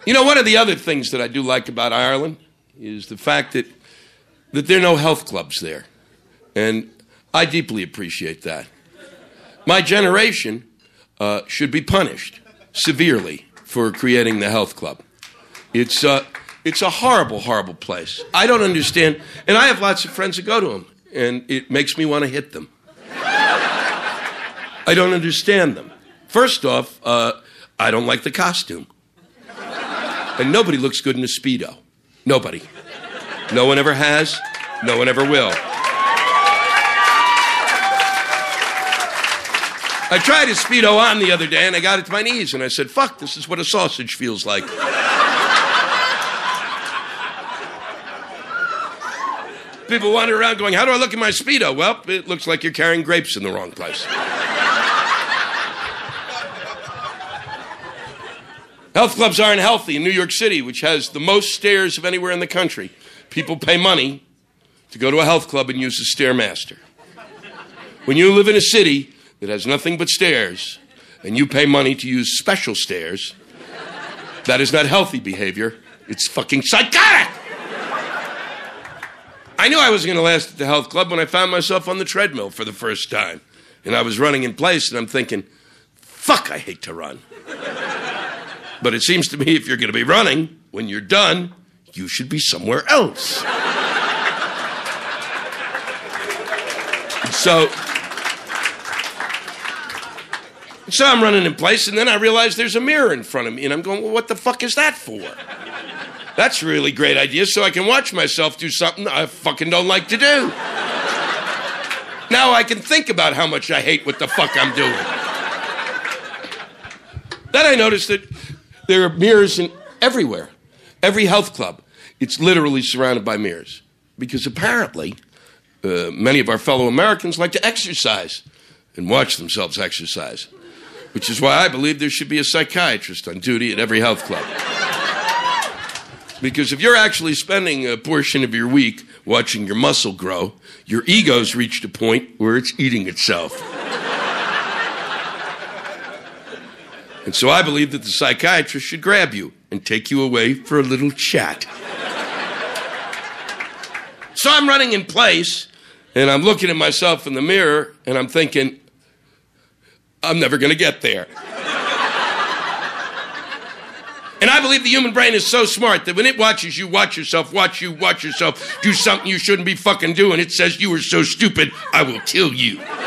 You know, one of the other things that I do like about Ireland is the fact that there are no health clubs there. And I deeply appreciate that. My generation should be punished severely for creating the health club. It's a horrible, horrible place. I don't understand. And I have lots of friends that go to them, and it makes me want to hit them. I don't understand them. First off, I don't like the costume. And nobody looks good in a Speedo. Nobody. No one ever has. No one ever will. I tried a Speedo on the other day, and I got it to my knees, and I said, fuck, this is what a sausage feels like. People wander around going, how do I look in my Speedo? Well, it looks like you're carrying grapes in the wrong place. Health clubs aren't healthy in New York City, which has the most stairs of anywhere in the country. People pay money to go to a health club and use a Stairmaster. When you live in a city that has nothing but stairs, and you pay money to use special stairs, that is not healthy behavior. It's fucking psychotic! I knew I wasn't going to last at the health club when I found myself on the treadmill for the first time. And I was running in place, and I'm thinking, fuck, I hate to run. But it seems to me if you're going to be running, when you're done, you should be somewhere else. So I'm running in place, and then I realize there's a mirror in front of me, and I'm going, well, what the fuck is that for? That's a really great idea, so I can watch myself do something I fucking don't like to do. Now I can think about how much I hate what the fuck I'm doing. Then I noticed that there are mirrors everywhere. Every health club, it's literally surrounded by mirrors. Because apparently, many of our fellow Americans like to exercise and watch themselves exercise. Which is why I believe there should be a psychiatrist on duty at every health club. Because if you're actually spending a portion of your week watching your muscle grow, your ego's reached a point where it's eating itself. And so I believe that the psychiatrist should grab you and take you away for a little chat. So I'm running in place, and I'm looking at myself in the mirror, and I'm thinking, I'm never going to get there. And I believe the human brain is so smart that when it watches you watch yourself, do something you shouldn't be fucking doing, it says, you are so stupid, I will kill you.